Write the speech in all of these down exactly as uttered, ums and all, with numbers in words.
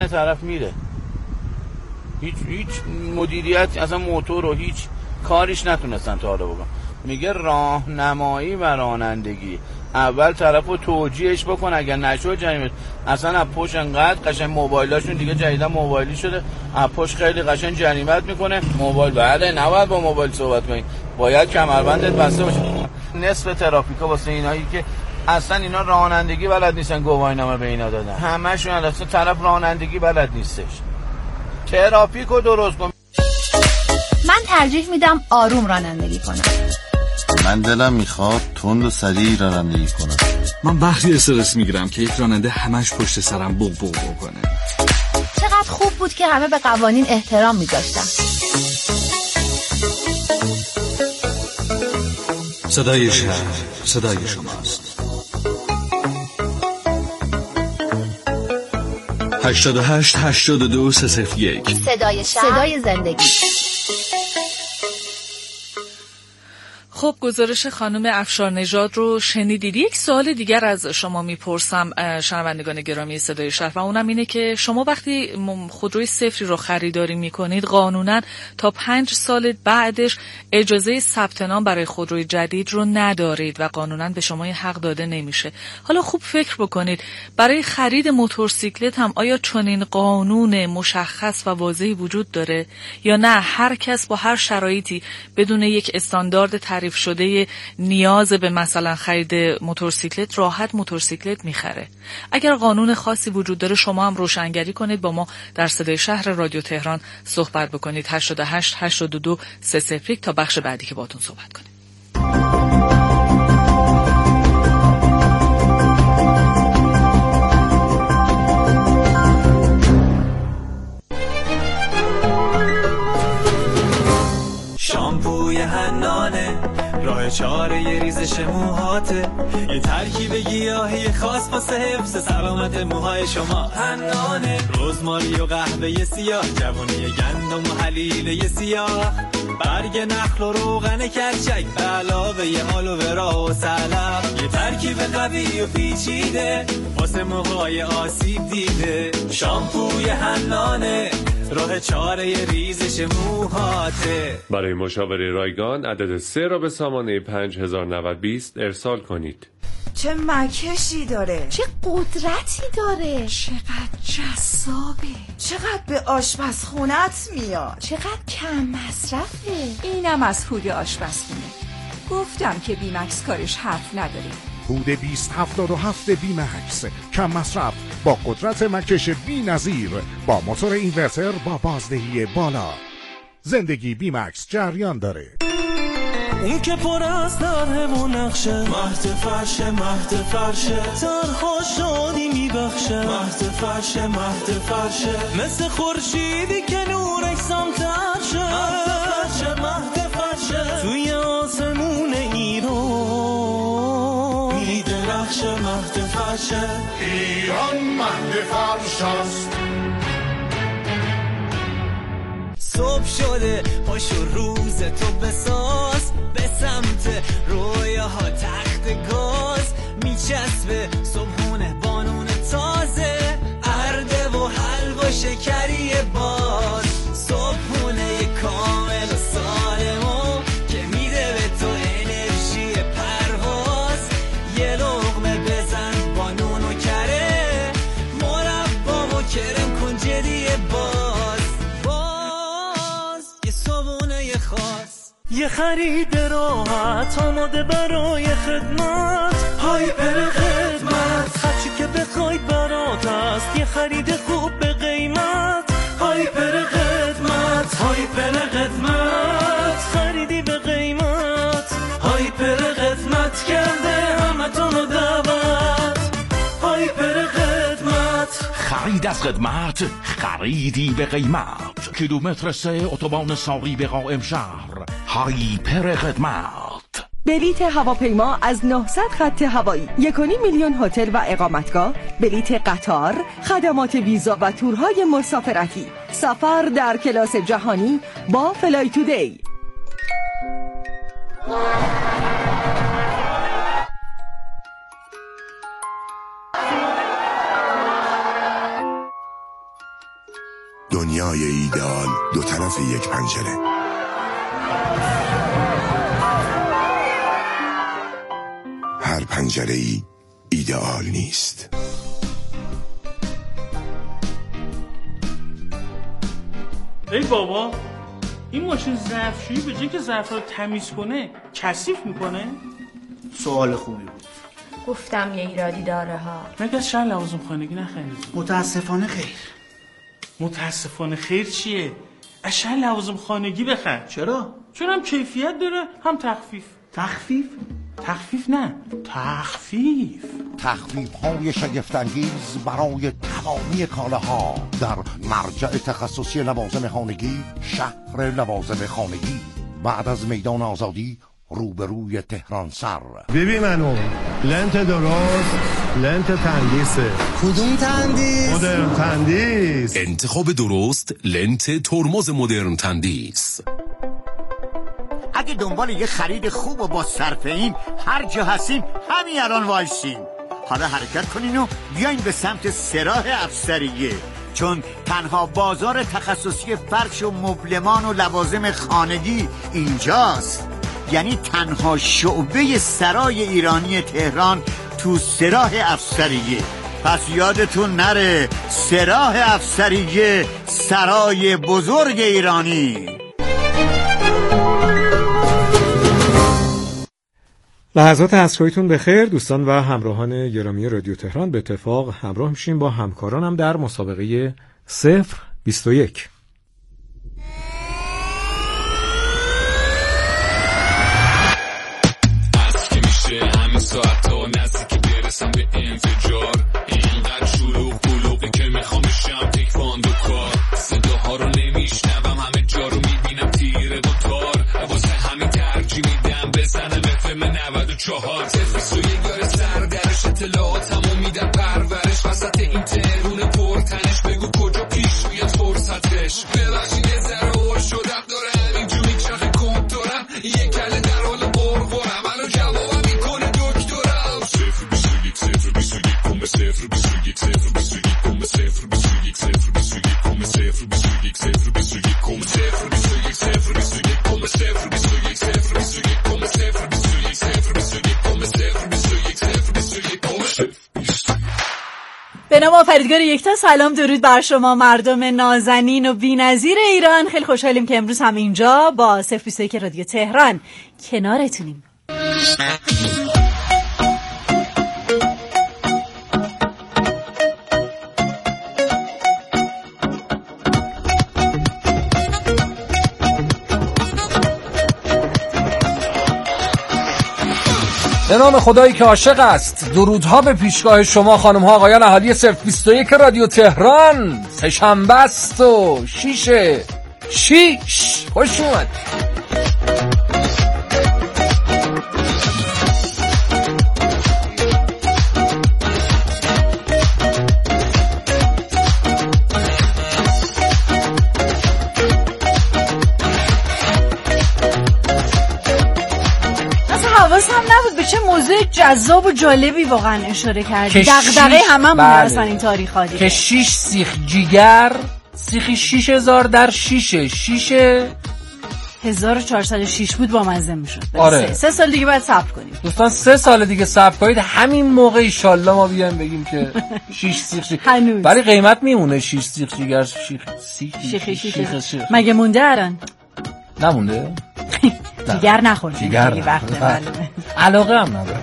طرف میره، هیچ هیچ مدیریت اصلا موتور رو هیچ کاریش نتونستن تا حالا بکنن. میگه راهنمایی و رانندگی، اول طرفو توجیهش بکن، اگر نشد جریمه. اصلا از پشت انقدر قشنگ موبایلاشون دیگه جدیدا موبایلی شده، از پشت خیلی قشنگ جریمت میکنه. موبایل بله نباید با موبایل صحبت کنی، باید کمربندت بسته باشه. نصف ترافیکا واسه اینایی که اصلا اینا رانندگی بلد نیستن گواهینامه به اینا دادن، همشون اصلا طرف رانندگی بلد نیستش. ترافیکو درست کن. من ترجیح میدم آروم رانندگی کنم. من دلم میخواد تند و سریع رانندگی کنم. من وقتی استرس میگیرم که یک راننده همش پشت سرم بوق بوق بکنه. چقدر خوب بود که همه به قوانین احترام میذاشتن. صدای شهر، صدای شماست. هشتاد و هشت هشتاد و دو سه صفر یک صدای شهر، صدای زندگی. خب گزارش خانم افشارنژاد رو شنیدید. یک سوال دیگر از شما میپرسم شنوندگان گرامی صدای شهر و اونم اینه که شما وقتی خودروی صفری رو خریداری میکنید قانونا تا پنج سال بعدش اجازه ثبت نام برای خودروی جدید رو ندارید و قانونا به شما این حق داده نمیشه. حالا خوب فکر بکنید برای خرید موتورسیکلت هم آیا چنین قانون مشخص و واضحی وجود داره یا نه هر کس با هر شرایطی بدون یک استاندارد تعریف شده نیاز به مثلا خرید موتورسیکلت راحت موتورسیکلت میخره؟ اگر قانون خاصی وجود داره شما هم روشنگری کنید، با ما در صدای شهر رادیو تهران صحبت بکنید. هشتاد و هشت هشتاد و دو سه صفر یک تا بخش بعدی که باهاتون صحبت کنیم. شامپوی حنانه راه چاره یه ریزش موهاته، یه ترکیب گیاهی خاص واسه حفظ سلامت موهای شما. حنانه رزماری و قهوه سیاه، جوونی گندم و حلیله سیاه، برگ نخل و روغن کرچک به علاوه یه آلوورا و سلب، یه ترکیب قوی و پیچیده واسه موهای آسیب دیده. شامپوی حنانه راه چاره ریزش موهاته. برای مشاوره رایگان عدد سه را به سامانه پنج هزار و نود بیست ارسال کنید. چه مکشی داره، چه قدرتی داره، چقدر جذابه، چقدر به آشپزخونت میاد، چقدر کم مصرفه. اینم از هود آشپزخونه. گفتم که بیمکس کارش حرف نداره. هود بیست هفتاد و هفت بیمکس، کم مصرف با قدرت مکش بی نظیر، با موتور اینورتر با بازدهی بالا. زندگی بیمکس جریان داره. اون که پر از داره و نقشه، مهد فرشه مهد فرشه، تنها شادی میبخشه. مهد فرشه مهد فرشه، مثل خورشیدی که نورش سمتر شه. مهد فرشه مهد فرشه، توی آسمون ایران میدرخشه. مهد فرشه، ایران مهد فرش است. صبح شده پاشو روز تو بساز، به سمت رویاها تخت گاز میچسبه صبحونه بانون تازه، ارده و حلوا شکری باز، صبحونه کامل و سالمو که میده به تو انرژی پرواز. یه لقمه بزن با نون و کره، مربا و کرم کن جدی باز، باز یه صبحونه خاص. یه خرید راحت آماده برای خدمت، هایپر خدمت، هرچی که بخواید برات هست. یه خرید خوب به قیمت، هایپر خدمت، هایپر خدمت، خریدی به قیمت، هایپر خدمت کرده همتونو دعوت. هایپر خدمت، خرید از خدمت، خریدی به قیمت. کیلومتر سه اتوبان ساری به قائم شهر. هایپر خدمت. بلیت هواپیما از نهصد خط هوایی، یک و نیم میلیون هتل و اقامتگاه، بلیت قطار، خدمات ویزا و تورهای مسافرتی، سفر در کلاس جهانی با فلای تودی. دنیای ایدئال دو طرف یک پنجره. هر پنجره ای ایدئال نیست. ای بابا، این ماشین ظرفشویی به جای که ظرفا رو تمیز کنه کثیف میکنه؟ سوال خوبی بود. گفتم یه ایرادی داره ها. مگه از شهر لوازم خانگی نخرید؟ متاسفانه خیر. متاسفانه خیر چیه؟ از شهر لوازم خانگی بخر. چرا؟ چون هم کیفیت داره هم تخفیف. تخفیف؟ تخفیف نه، تخفیف. تخفیف های شگفت‌انگیز برای تمامی کالاها در مرجع تخصصی لوازم خانگی، شهر لوازم خانگی، بعد از میدان آزادی روبروی تهران سر. ببین منو لنت درست، لنت تندیسه. کدوم تندیس؟ مدرن تندیس. انتخاب درست، لنت ترمز مدرن تندیس. اگه دنبال یه خرید خوب و با صرفه‌این هر جا هستین همین الان وایسین. حالا حرکت کنین و بیاین به سمت سراح افسریه، چون تنها بازار تخصصی فرش و مبلمان و لوازم خانگی اینجاست. یعنی تنها شعبه سرای ایرانی تهران تو سراح افسریه. پس یادتون نره، سراح افسریه، سرای بزرگ ایرانی. لحظات عصرهایتون بخیر دوستان و همراهان گرامی رادیو تهران. به اتفاق همراه میشیم با همکارانم در مسابقه صفر بیست و یک. از که میشه همین ساعت ها نزدیک برسم به انفجار، اینقدر شلوغ بلوغه که میخوام بشم تکواندو کار. صداها رو نمیشنوم، همه جا رو میبینم تیره و تار، واسه همین ترجیح میدم بزنم افم نود و چهار. سفیس و یک داره سردرش، اطلاعاتمو میدم پرورش، وسط این ترون پرتنش بگو کجا پیش بیاد فرصتش. ببخشید یه ذره هور شدم، داره همینجور میچرخه کنتورم، یه کله در حال قرقرم، الان جوابم میکنه دکترم. صفر بیست و یک صفر بیست و یک کمه صفر بیست و یک صفر بیست و یک کمه صفر بیست و یک صفر بیست و یک کمه صفر بیست و یک صفر بیست و یک کمه صفر بیست و یک صفر بیست و یک کمه صفر بیست و یک صفر بیست و یک کمه صفر بیست و یک صفر بیست و یک کمه صفر بیست و یک صفر بیست و یک کمه صفر. به نام آفریدگار یکتا، سلام درود بر شما مردم نازنین و بی‌نظیر ایران. خیلی خوشحالیم که امروز هم اینجا با صفر بیست و یک رادیو تهران کنارتونیم. به نام خدایی که عاشق است، درودها به پیشگاه شما خانم ها آقایان اهالی صفر بیست و یک رادیو تهران. سه‌شنبه است و شیشه شیش خوش اومد. حواسم نبود به چه موضوع جذاب و جالبی واقعا اشاره کردی. دغدغه هممون اصلا این تاریخ ها دیگه. که شیش سیخ جیگر، سیخی شیش هزار در شیشه شیشه هزار و چهارصد و شش بود با مزه میشد. آره. سه سال دیگه باید صبر کنیم. دوستان سه سال دیگه صبر کنید، همین موقع ایشالله ما بیایم بگیم که شیش سیخ جیگر. ولی قیمت میمونه شیش سیخ جیگر شیخ سیخ شیخ شیخ. مگه مونده الان؟ نمونده؟ جیگر نخور جیگر علاقه هم نداره.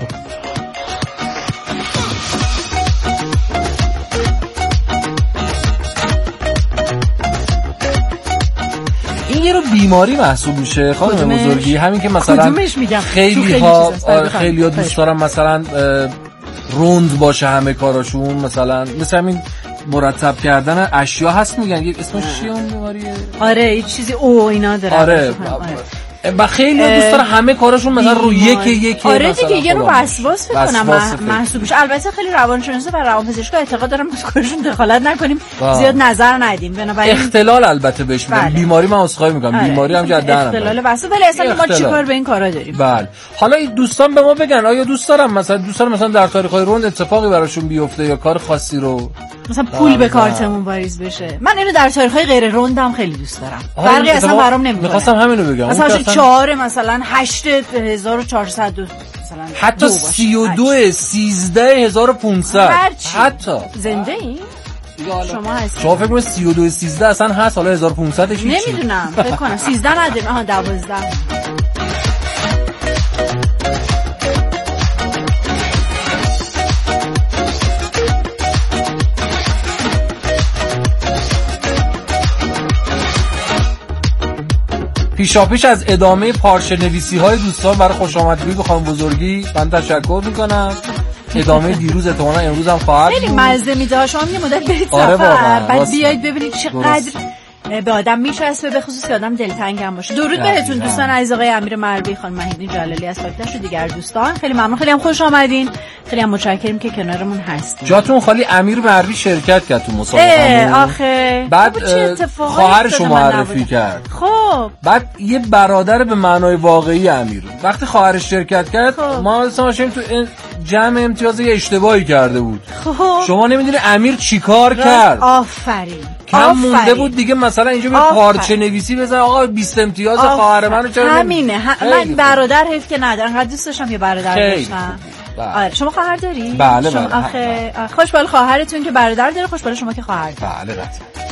این یه رو بیماری محسوب میشه خانم بزرگی، همین که مثلا خیلی ها خیلی ها دوست دارن مثلا روند باشه همه کاراشون، مثلا مثل همین مرتب کردن اشیا هست میگن، یک اسمش چیه اون بیماریه؟ آره یه چیزی او اینا داره. آره و خیلی دوست دارن همه کاراشون مثلا رو یک یک آره دیگه یه رو وسواس بکنم محسوب میشه. البته خیلی روانشناسا و روانپزشکا اعتقاد دارن ما کارشون دخالت نکنیم، زیاد نظر ندیم، بنابراین اختلال البته بهش میگن. بیماری من عذرخواهی میکنم، بیماری هم جدا اختلال وسواس، ولی اصلا ما چیکار به این کارا داریم؟ بله حالا این دوستان به ما بگن آیا دوست دارن مثلا دوست دارن مثلا در تاریخ‌های روند اتفاقی براشون بیفته یا کار خاصی رو مثلا پول به کارتمون واریز بشه. من اینو در تاریخ‌های غیر روندم خیلی دوست دارم. فرقی اصلا برام نمیکنه. می‌خواستم همینو بگم. مثلا چهار مثلا هشت هزار و چهارصد مثلا حتی سی و دو سیزده هزار و پانصد حتی زنده این شما هستی. شما فکر کنید سی و دو سیزده اصلا هست حالا هزار و پانصد ش نمیدونم فکر کنم سیزده نداریم. آها دوازده. پیشاپیش از ادامه پارچه نویسی های دوستان برای خوش آمدگویی به خانم بزرگی من تشکر میکنم. ادامه دیروز احتمالاً امروز هم خواهد خیلی مزه میده ها. شما یه مدت برید آره سفر بعد بیایید ببینید چقدر به آدم میچسبه، به خصوص که آدم دلتنگ هم باشه. درود بهتون دوستان عزیز. آقای امیر مروی، خانم مهیدی جلالی از فاکتاش و دیگر دوستان خیلی ممنون، خیلی هم خوش آمدین، خیلی هم متشکریم که کنارمون هستین. جاتون خالی. امیر مروی شرکت کرد تو مسابقه آخه بعد خواهرشو معرفی کرد. خب بعد یه برادر به معنای واقعی امیر وقتی خواهرش شرکت کرد خب. ما مثلا شیم تو جمع امتیاز یه اشتباهی کرده بود. خب شما نمیدونی امیر چیکار کرد. آفرین. کم مونده بود دیگه مثلا اینجا به پارچه نویسی بزن آقا بیست امتیاز خواهر منو چرا همینه ه... من برادر حیف که ندارم. انقدر دوست داشتم یه برادر داشتم. آره شما خواهر داری؟ بله شما بله. آخه خوشبال خواهرتون که برادر داره، خوشبال شما که خواهر داره. بله بله.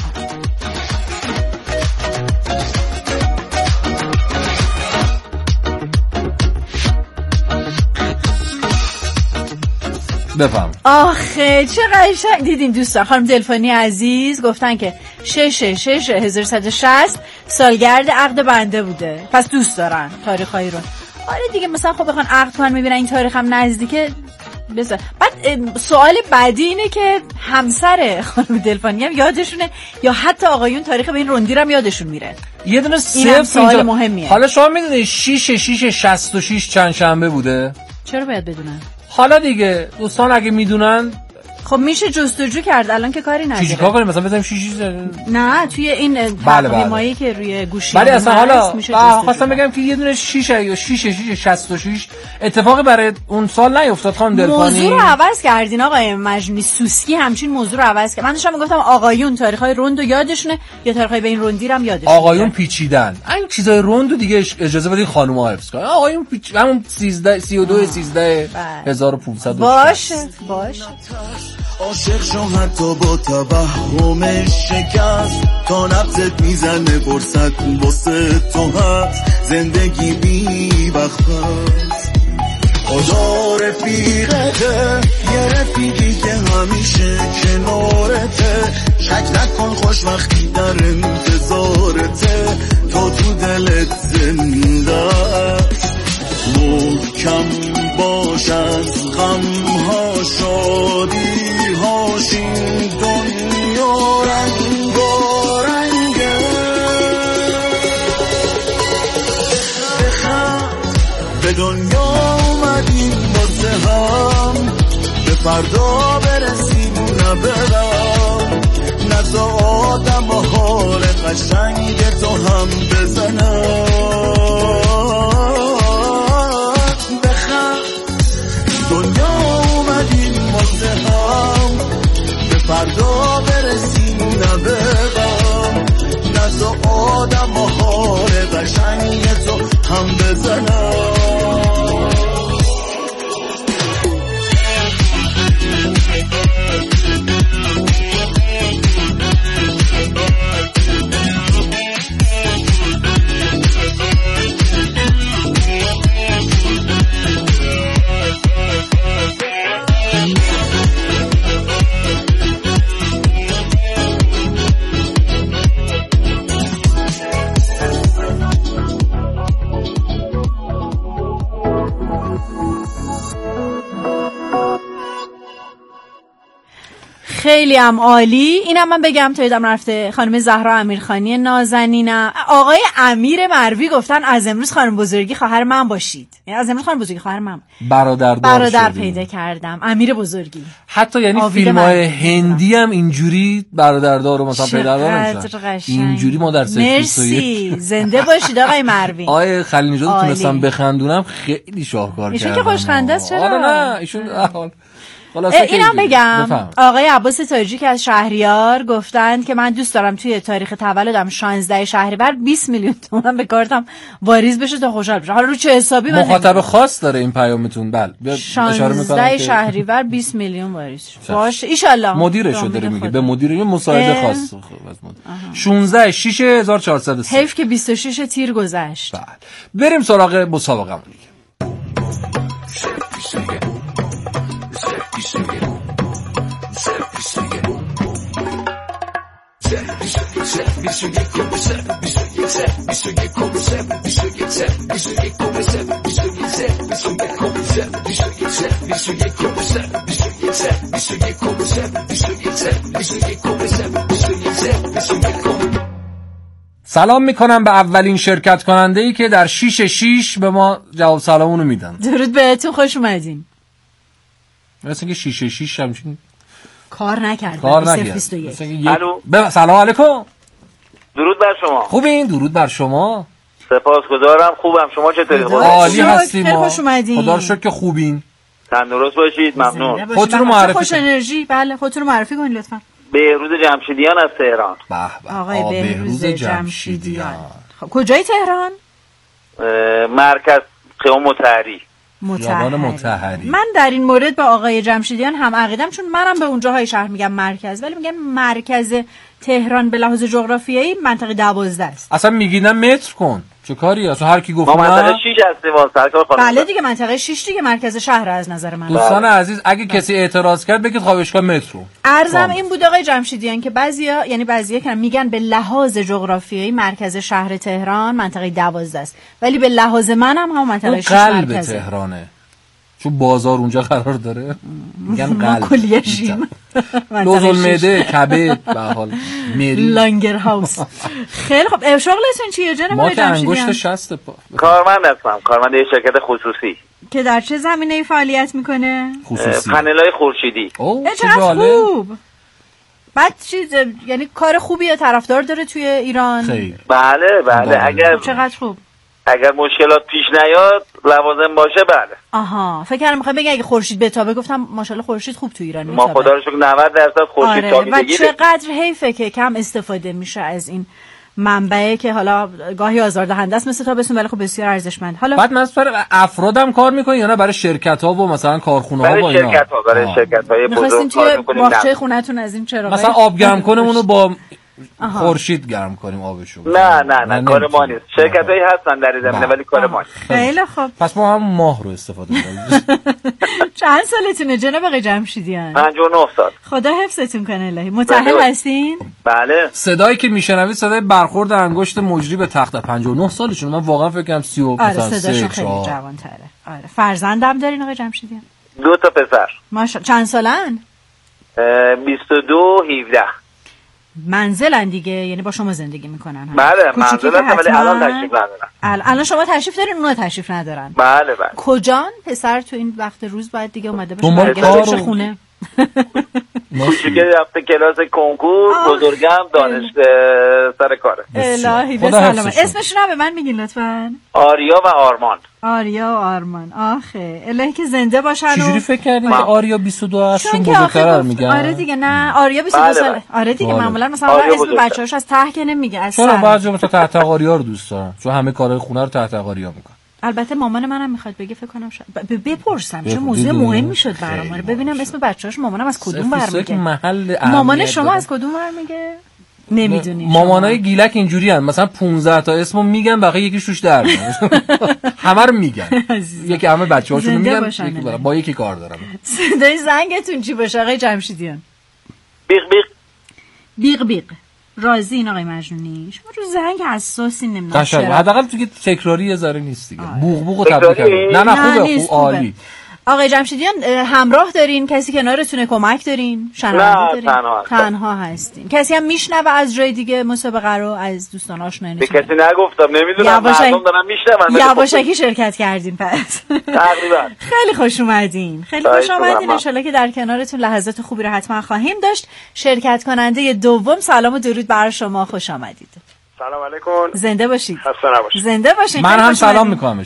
بفهم. آخه چه قشنگ. دیدین دوستان خانم دلفانی عزیز گفتن که شش شش هزار و صد و شصت سالگرد عقد بنده بوده، پس دوست دارن تاریخایی رو. آره دیگه مثلا خب بخوان عقد کنن میبینن این تاریخ هم نزدیکه بذار. بعد سوال بعدی اینه که همسر خانم دلفانی هم یادشونه یا حتی آقایون تاریخ به این روندی هم یادشون میره؟ یه دونه صفر سوال مهمیه. حالا شما میدونید شش شش شصت و شش چند شنبه بوده؟ چرا باید بدونن؟ حالا دیگه دوستان اگه میدونن خب میشه جستجو کرد الان که کاری نداره. چیکار کنیم مثلا بزنیم شیش نه توی این تقویمایی که روی گوشی ولی اصلا حالا خواستم بگم که یه دونه شش یا شش شش شصت و شش اتفاقی برای اون سال نیفتاد خانم دلفانی. موضوع رو عوض کردین آقای مجنی سوسکی، همچین موضوع رو عوض کرد. من داشتم میگفتم آقایون تاریخ‌های روندو یادشونه یا تاریخ‌های به این روندی هم یادشونه. آقایون پیچیدن. این چیزای روندو دیگه اجازه بدید خانم‌ها حفظ کنن. آقایون پیچ همون سیزده سی و دو سیزده هزار و پانصد باشه باشه. عاشق شو حتی با توهمش شکست تا نبضت میزنه برست واسه تو هست زندگی بی وقت هست. خدا رفیقته یه رفیقی که همیشه کنارته، شک نکن خوشبختی در انتظارته، تو تو دلت زنده محکم باش از غمها شادی هاش این دنیا رنگارنگه. به دنیا اومدیم واسه هم به فردا برسیم نبرم نزا آدم حال قشنگ تو هم بزنم. دنیا اومدیم واسه هم به فردا برسیم نبرم نزا آدم حال قشنگ تو هم بزنم. خیلی هم عالی. اینم من بگم تا یادم رفته خانم زهرا امیرخانی نازنینم آقای امیر مروی گفتن از امروز خانم بزرگی خواهر من باشید. یعنی از امروز خانم بزرگی خواهر من برادردار برادر پیدا کردم امیر بزرگی. حتی یعنی فیلم‌های هندی هم اینجوری برادردار رو مثلا پیدا نمیشن اینجوری ما در مرسی زنده باشید آقای مروی. آقای خلیل نژاد تونستم بخندونم خیلی شاهکار کردن. ایشون که خوشخنده است. چرا آره نه ایشون اینم بگم آقای عباس تاجی که از شهریار گفتند که من دوست دارم توی تاریخ تولدم شانزده شهریور بیست میلیون تومان به کارتم واریز بشه تا خوشحال بشم. حالا رو چه حسابی من مخاطب خاص داره این پیامتون؟ بله اشاره میکنم شانزده شهریور بیست میلیون واریز باشه ان شاء الله. مدیرشو داره میگه به مدیر یه مساعده خاص از مدیر. شانزده شش هزار و چهارصد و سه حیف که بیست و شش تیر گذشت. بله بریم سراغ مسابقه. سلام میکنم به اولین شرکت کننده ای که در شیش شیش به ما جواب سلامونو میدن. درود بهتون، خوش اومدین. مثلا که شیش شیش همچین کار نکرد. کار نکرد. الو سلام علیکم. درود بر شما. خوبین؟ درود بر شما. سپاسگزارم خوبم. شما چطورید؟ عالی هستیم ما. خوش اومدین. خدا رو شکر که خوبین. تندرست باشید. ممنون. خودتون رو معرفی خوش انرژی. بله خودتون رو معرفی کنید لطفا. بهروز جمشیدیان از تهران. به به. آقای بهروز جمشیدیان. خب کجای تهران؟ مرکز خیابان مطهری. خیابان مطهری. من در این مورد با آقای جمشیدیان هم عقیدم، چون منم به اونجاهای شهر میگم مرکز، ولی میگن مرکز تهران به لحاظ جغرافیایی منطقه دوازده است. اصلا میگیدن متر کن چه کاری؟ اصلا هر کی گفت ما منطقه شش هستیم واسه کار خانم. بله دیگه منطقه شش دیگه مرکز شهر از نظر من. دوستان عزیز اگه کسی اعتراض کرد بگید خوابشگاه مترو. عرضم این بود آقای جمشیدیان که بعضیا یعنی بعضیا که میگن به لحاظ جغرافیایی مرکز شهر تهران منطقه دوازده است، ولی به لحاظ منم هم منطقه شش قلب مرکزه. تهرانه. چون بازار اونجا قرار داره میگن قلب. ما کلیه‌شیم. دوزل معده، کبد، به حال میری لانگر هاوس. خیلی خب شغلتون چیه جناب آقای جمشیدیان؟ ما که انگشت شست پا. کارمند هستم، کارمند یک شرکت خصوصی. که در چه زمینه‌ای فعالیت میکنه؟ خصوصی. پنل‌های خورشیدی. اوه چه خوب. بعد چیز یعنی کار خوبیه، طرفدار داره توی ایران؟ خیلی. بله بله اگر چقدر خوب. اگر مشکلات پیش نیاد لوازم باشه بله. آها فکر کردم میخوای بگی اگه خورشید بتابه، گفتم ماشاءالله خورشید خوب تو ایران میتابه. ما خدا رو شکر نود درصد خورشید آره. تابیدگی. و چقدر حیفه که کم استفاده میشه از این منبعی که حالا گاهی آزاردهنده است مثل تابستون، ولی خب بسیار ارزشمند. حالا بعد مثلا برای افرادم کار میکنین یا نه برای شرکت ها و مثلا کارخونه ها و اینا؟ برای شرکت ها، برای شرکت های بزرگ کار میکنیم. باغچه خونه‌تون از این چراغ مثلا آب گرم کنمون رو با خورشید گرم کنیم آبشو. نه نه نه کار ما نیست. شرکتایی هستن در این زمینه ولی کار ما نیست. خیلی خوب. پس ما هم ماه رو استفاده می‌کنیم. چند سالتونه جناب آقای جمشیدیان؟ پنجاه و نه سال. خدا حفظتون کنه الهی. متأهل هستین؟ بله. صدایی که میشنوید صدای برخورد انگشت مجری به تخت. پنجاه و نه سالشون. من واقعا فکر کنم سی و آره صداشون خیلی جوان‌تره. آره فرزندم دارین آقای جمشیدیان؟ دو تا پسر. ماشاءالله. چند سالن؟ بیست و دو هفده. منزلن دیگه، یعنی با شما زندگی میکنن؟ بله منزل هستن ولی الان تشریف ندارن. الان شما تشریف دارین اونا تشریف ندارن؟ بله بله. کجان؟ پسر تو این وقت روز باید دیگه اومده باشه خونه. کوچیکه رفته کلاس کنکور، بزرگم دانش سر کاره. الهی به سلامت. اسمشون رو به من میگین لطفاً؟ آریا و آرمان. آریا و آرمان. آخه الهی که زنده باشن. چجوری فکر کردین که آریا بیست و دو هستون بزرگتر میگن؟ آره دیگه نه آریا بیست و دو ساله. آره دیگه معمولا مثلا اسم بچه‌هاش از ته که نمیگه از سر. چرا بعضی مثلا تحت آریا رو دوست دارن؟ چون همه کارهای خونه رو تحت آریا میکنن. البته مامان منم میخواد بگه فکر کنم شاید بپرسم چه موضوع مهمی شد برام. ببینم اسم بچه‌هاش مامانم از کدوم برمیگه. مامان شما از کدوم برمیگه؟ نمیدونی. مامانای گیلک اینجوری ان مثلا پانزده تا اسمو میگن بقیه یکیش توش در میاد. همه رو میگن. یکی همه بچه‌هاشون میگن یکی با یکی کار دارم. صدای زنگتون چی باشه آقای جمشیدیان؟ بیق بیق بیق بیق. راضی این آقای مجنونی؟ شما رو زنگ حساسی نمیدونم چرا. حداقل تو که تکراری یه ذره نیست دیگه. بوق بوق تبریک. نه نه خوبه خوب عالی. آقای جمشیدیان همراه دارین؟ کسی کنارتونه کمک دارین؟ شنونده دارین؟ تنها, تنها هستین. کسی هم میشنوه از جای دیگه مسابقه رو از دوستان آشنایانتون؟ به کسی نگفتم نمیدونم مردم دارن میشنون. یواشکی شرکت کردین پس. تقریبا. خیلی خوش اومدین. خیلی خوش اومدین. ان شاءالله که در کنارتون لحظات خوبی رو حتما خواهیم داشت. شرکت کننده دوم سلام و درود بر شما، خوش آمدید. سلام علیکم. زنده باشید. خسته نباشید. زنده باشید. من هم سلام میکنم به شما.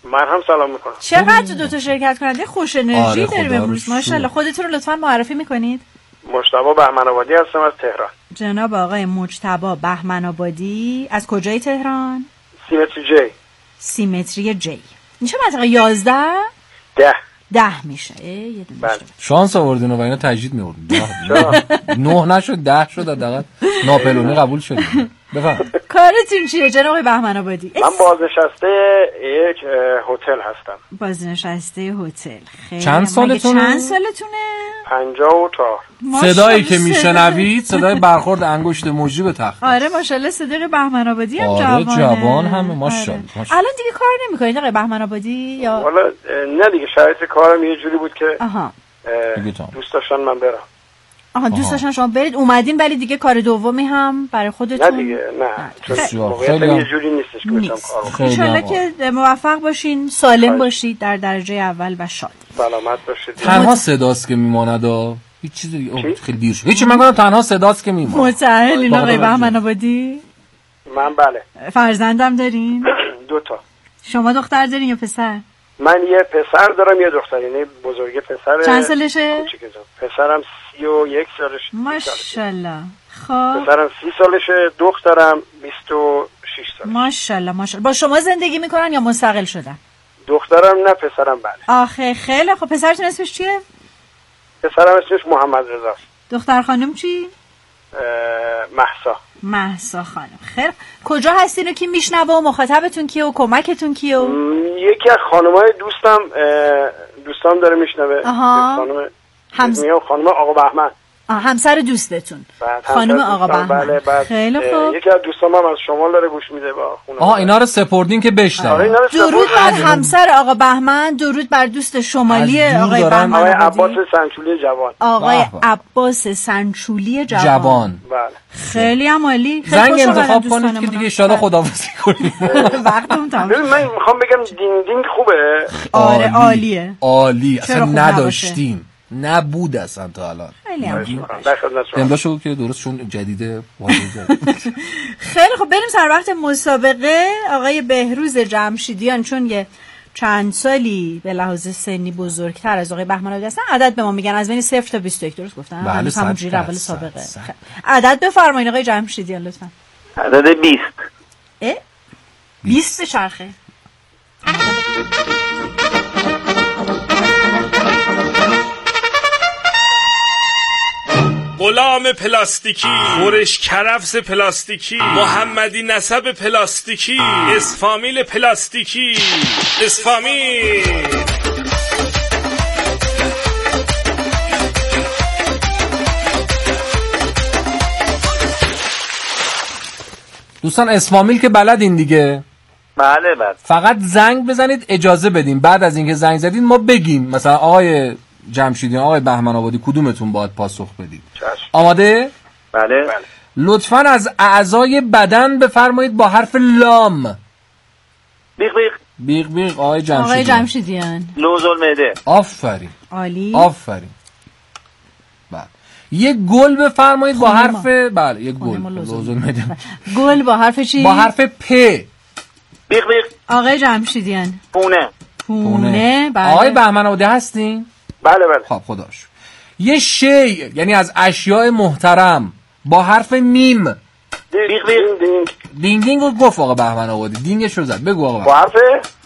من هم سلام میکنم. چقدر دو تا شرکت کننده خوش انرژی آره داریم امروز ماشاءالله. خودتون رو لطفا معرفی میکنید؟ مجتبی بهمن‌آبادی هستم از تهران. جناب آقای مجتبی بهمن‌آبادی از کجای تهران؟ سیمتری جی. سیمتری جی میشه منطقه یازده؟ ده ده میشه. یه بله. شانس آوردین و اینا تجدید می‌آوردین. نه نشد ده شد حداقل ناپلونی قبول شد. بفهم. کارتون چیه جناب آقای بهمن‌آبادی؟ من بازنشسته یک هتل هستم. بازنشسته هتل. خیلی. چند سالتونه؟ چند سالتونه؟ پنجاه و چهار. صدایی که میشنوید صدای برخورد انگشت موجی به تخت. آره ماشاءالله صدای بهمن‌آبادی هم آره جوانه. جوان همه ماشاءالله. الان دیگه کار نمی‌کنید آقای بهمن‌آبادی یا؟ والا نه دیگه شرایط کارم یه جوری بود که آها. دوست داشتن من برم. آها دوست داشتن شما برید اومدین ولی دیگه کار دومی هم برای خودتون؟ نه دیگه نه چون موقعیت یه جوری نیستش که بتونم کار بکنم. انشالله که موفق باشین سالم باشید در درجه اول و شاد سلامت باشید. تنها صداست که میماند و هیچ چیزی خیلی دیر شد. هیچ من گفتم تنها صداست که میماند. متأهلین آقای بهمن‌آبادی؟ من بله. فرزندم دارین؟ دو تا. شما دختر دارین یا پسر؟ من یه پسر دارم یه دختر، یعنی بزرگ پسر. چند سالشه؟ پسرم سی و یک سالشه. ماشاءالله. خب پسرم سی سالشه، دخترم بیست و شش سالشه. ماشاءالله ماشاءالله. با شما زندگی میکنن یا مستقل شدن؟ دخترم نه پسرم بله. آخه خیلی خب. پسرتون اسمش چیه؟ پسرم اسمش محمد رضاست. دختر خانم چی؟ مهسا. مهسا خانم. خیر کجا هستین و کی میشنوه و مخاطبتون کیه و کمکتون کیه؟ و یکی از خانمای دوستم دوستام داره میشنوه. خانم همز... خانم آقا بهمن. آه همسر دوستتون خانم آقا بهمن. بله بعد خیلی خوب. یکی از دوستام هم از شمال داره گوش میده با خونه. آها اینا رو سپردین که بشنوه. درود بر همسر آقا بهمن، درود بر دوست شمالی آقای بهمن. آقای عباس سنچولی جوان. آقای عباس سنچولی جوان. جوان. بله. خیلی هم عالی. زنگ انتخاب کنید که دیگه ان شاءالله خداحافظی کنیم. وقتمون تموم. من میخوام بگم دینگ دینگ خوبه. آره عالیه. عالی. اصلا نداشتیم. نبود اصلا تا الان. خیلی امضا که درست چون جدیده خیلی خب بریم سر وقت مسابقه. آقای بهروز جمشیدیان چون یه چند سالی به لحاظ سنی بزرگتر از آقای بهمن‌آبادی هستن عدد به ما میگن از بین صفر تا بیست و یک. درست گفتم؟ بله همونجوری اول سابقه. عدد بفرمایید آقای جمشیدیان لطفا. عدد بیست. اه؟ بیست چرخه. غلام پلاستیکی، خورش کرفس پلاستیکی، محمدی نسب پلاستیکی، اسفامیل پلاستیکی، اسفامیل. دوستان اسفامیل که بلدین دیگه. بله بله. فقط زنگ بزنید اجازه بدیم بعد از اینکه زنگ زدید ما بگیم مثلا آقای جمشیدیان آقای بهمن‌آبادی کدومتون باید پاسخ بدید. آماده؟ بله. بله. لطفاً از اعضای بدن بفرمایید با حرف لام. بیق بیق. بیق بیق آقای جمشیدیان. آقای جمشیدیان. لوز المعده. آفرین. عالی. آفرین. بله. یک گل بفرمایید با حرف بله یک گل. لوز المعده. گل با حرف چی؟ با حرف پ. بیق بیق. آقای جمشیدیان. پونه. پونه. بله. آقای بهمن‌آبادی هستین؟ بله بله. خب خداش. یه شی یعنی از اشیاء محترم با حرف میم. بیق بیق دینگ. دینگ دینگ رو گفت آقا بهمن‌آبادی. دینگش رو زد. بگو آقا. با حرف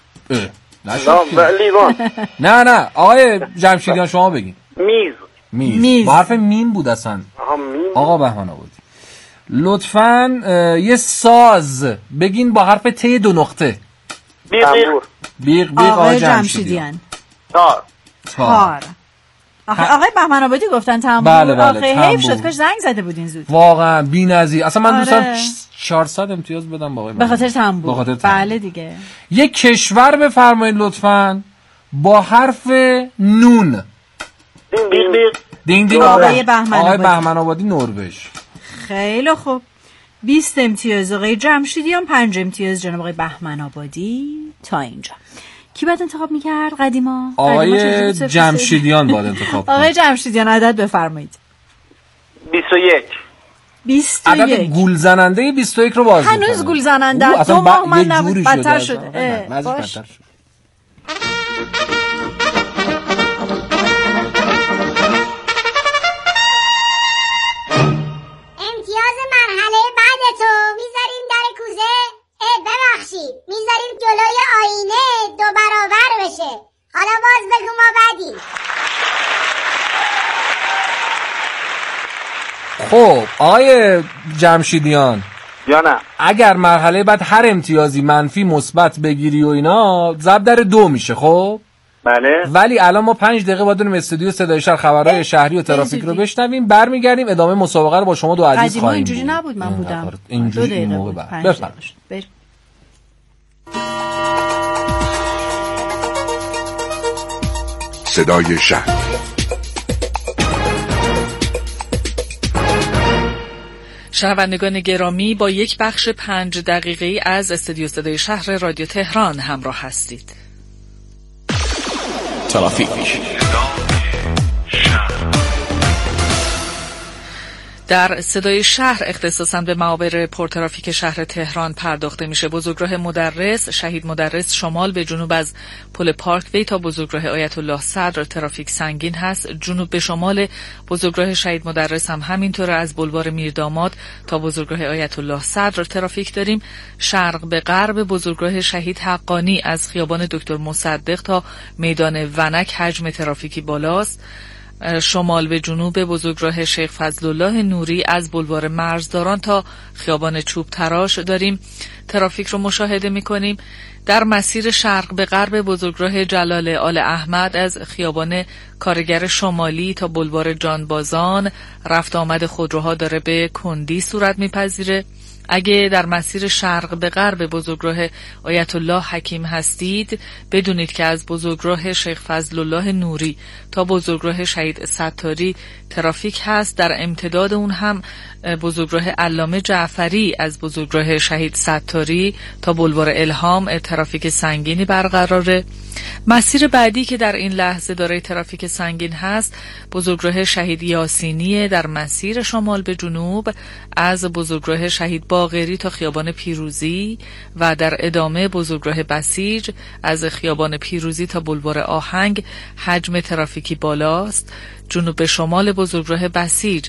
اه. نه نه آقای جمشیدیان شما بگین. میز. میز. میز. با حرف میم بود اصلا. آقا بهمن‌آبادی. لطفاً یه ساز بگین با حرف ت دو نقطه. بیق بیق. بیق بیق آقای جمشیدیان. تار. تار. آخه آقای بهمن‌آبادی گفتن تنبور. بله بله. آخه حیف شد کاش زنگ زده بودین زود. واقعا بی‌نظیر. اصلا من آره. دوستم چهارصد امتیاز بدم با آقای به خاطر تنبور. به خاطر تنبور. بله دیگه. یک کشور بفرمایید لطفاً با حرف نون. دینگ دینگ. دینگ دینگ آقای بهمن‌آبادی. آقای بهمن‌آبادی نروژ. خیلی خوب. بیست امتیاز آقای جمشیدیان، پنج امتیاز جناب آقای بهمن‌آبادی. تا اینجا کی باید انتخاب میکرد قدیما؟ آقای جمشیدیان باید انتخاب کنه. آقای جمشیدیان عدد بفرمایید. بیست و یک. بیست و عدد یک. گول زننده بیست و یک رو باز هنوز گول زننده دو ماه من نبود بدتر شده. بدتر شد. خب آقای جمشیدیان یا نه اگر مرحله بعد هر امتیازی منفی مثبت بگیری و اینا ضرب در دو میشه. خب بله. ولی الان ما پنج دقیقه باید بریم استودیو صدای شهر خبرهای شهری و ترافیک رو بشنویم، برمیگردیم ادامه مسابقه رو با شما دو عزیز خواهیم. اینجوری نبود، من بودم اینجوری این موقع بعد بفرمایید. صدای شهر. شنوندگان گرامی، با یک بخش پنج دقیقه‌ای از استودیو صدای شهر رادیو تهران همراه هستید. ترافیک. در صدای شهر اختصاصاً به معابر پرترافیک شهر تهران پرداخته میشه. بزرگراه مدرس، شهید مدرس شمال به جنوب از پل پارک وی تا بزرگراه آیت الله صدر ترافیک سنگین هست. جنوب به شمال بزرگراه شهید مدرس هم همینطور، از بلوار میرداماد تا بزرگراه آیت الله صدر ترافیک داریم. شرق به غرب بزرگراه شهید حقانی از خیابان دکتر مصدق تا میدان ونک حجم ترافیکی بالاست. شمال به جنوب بزرگراه شیخ فضلالله نوری از بلوار مرزداران تا خیابان چوب تراش داریم ترافیک رو مشاهده می‌کنیم. در مسیر شرق به غرب بزرگراه جلال آل احمد از خیابان کارگر شمالی تا بلوار جانبازان رفت آمد خودروها داره به کندی صورت میپذیره. اگه در مسیر شرق به غرب بزرگراه آیت الله حکیم هستید، بدونید که از بزرگراه شیخ فضلالله نوری تا بزرگراه شهید ستاری ترافیک هست. در امتداد اون هم بزرگراه علامه جعفری از بزرگراه شهید ستاری تا بلوار الهام ترافیک سنگینی برقراره. مسیر بعدی که در این لحظه داره ترافیک سنگین هست بزرگراه شهید یاسینی در مسیر شمال به جنوب از بزرگراه شهید باقری تا خیابان پیروزی و در ادامه بزرگراه بسیج از خیابان پیروزی تا بلوار آهنگ حجم ترافیکی بالاست. جنوب به شمال بزرگراه بسیج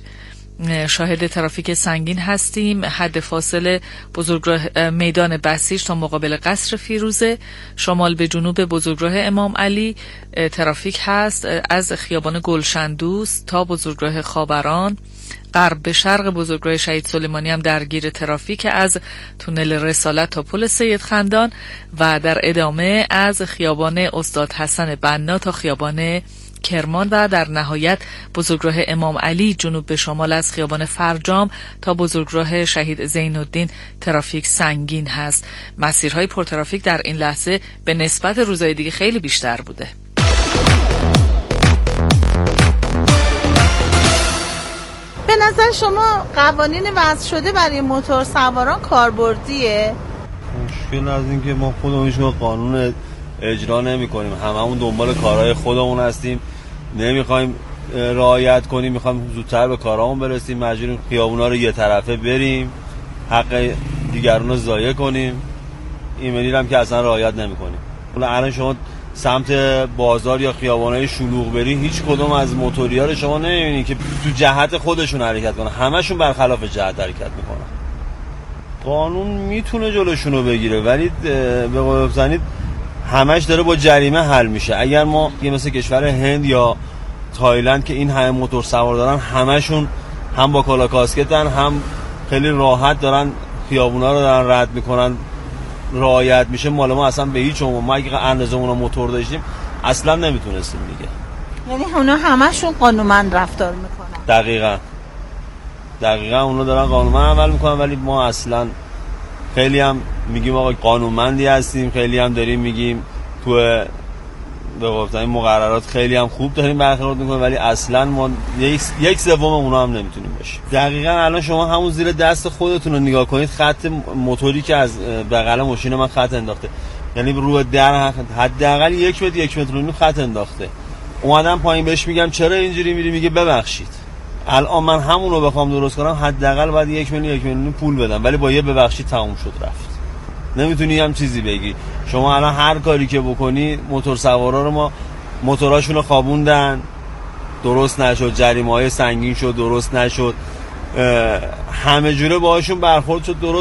شاهد ترافیک سنگین هستیم. حد فاصله بزرگراه میدان بسیج تا مقابل قصر فیروزه. شمال به جنوب بزرگراه امام علی ترافیک هست از خیابان گلشن دوست تا بزرگراه خاوران. غرب به شرق بزرگراه شهید سلیمانی هم درگیر ترافیک از تونل رسالت تا پل سید خندان و در ادامه از خیابان استاد حسن بنا تا خیابان کرمان و در نهایت بزرگراه امام علی جنوب به شمال از خیابان فرجام تا بزرگراه شهید زین الدین ترافیک سنگین هست. مسیرهای پرترافیک در این لحظه به نسبت روزهای دیگه خیلی بیشتر بوده. به نظر شما قوانین وضع شده برای موتور سواران کاربردیه؟ مشکل از این که ما خودمون هیچ قانون اجرا نمی کنیم، هممون دنبال کارهای خودمون هستیم، نمیخوایم رعایت کنیم، میخوایم زودتر به کارامون برسیم، مجبوریم خیابونا رو یه طرفه بریم، حق دیگران رو ضایع کنیم. ایمنی هم که اصلا رعایت نمیکنیم. الان شما سمت بازار یا خیابانای شلوغ بری، هیچ کدوم از موتوریا رو شما نمیبینید که تو جهت خودشون حرکت کنن، همشون برخلاف جهت حرکت میکنن. قانون میتونه جلوشون رو بگیره ولی به قول بزنید همش داره با جریمه حل میشه. اگر ما مثل کشور هند یا تایلند که این همه موتور سوار دارن، همشون هم با کالا کاسکتن، هم خیلی راحت دارن خیابونا رو دارن رد میکنن، رعایت میشه. مال ما اصلا به هیچ عنوان، ما اگه اندازه‌مون رو موتور داشتیم اصلا نمیتونستیم دیگه. یعنی اونا همشون قانونمند رفتار میکنن. دقیقاً دقیقاً اونا دارن قانونمند عمل میکنن ولی ما اصلا خیلی هم میگیم آقا قانونمندی هستیم، خیلی هم داریم میگیم تو به گفتن مقررات خیلی هم خوب داریم برخورد میکنیم ولی اصلا ما یک یک سوم اونا هم نمیتونیم باشیم. دقیقاً الان شما همون زیر دست خودتون رو نگاه کنید، خط موتوری که از بغل ماشین من خط انداخته، یعنی رو در حداقل یک متر یک متر و نیم خط انداخته. اومدم پایین بهش میگم چرا اینجوری میری، میگه ببخشید. الان من همون رو بخوام درست کنم حداقل باید یک میلیون یک میلیون پول بدم ولی با یه ببخشید تموم شد رفت. نمیتونی هم چیزی بگی. شما الان هر کاری که بکنی، موتور سوارا رو ما موتوراشون رو خوابوندن درست نشد، جریمه‌های سنگین شد درست نشد، همه جوره باهاشون برخورد شد درست